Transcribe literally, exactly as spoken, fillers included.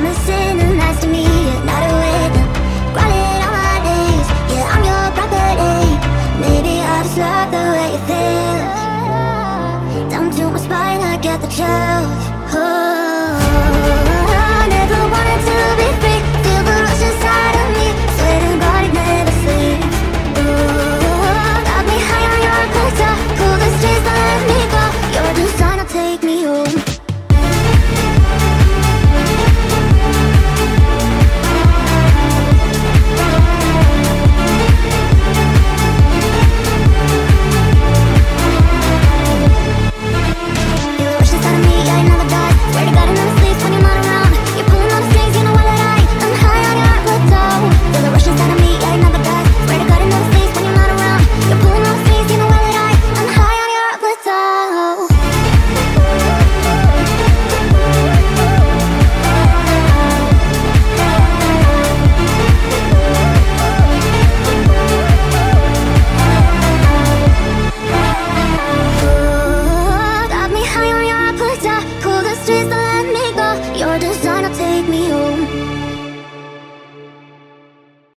Promising the nice to me, you're not a winner. Crawling on my knees, yeah, I'm your property. Maybe I just love the way it feels. Down to my spine, I get the chills. Oh.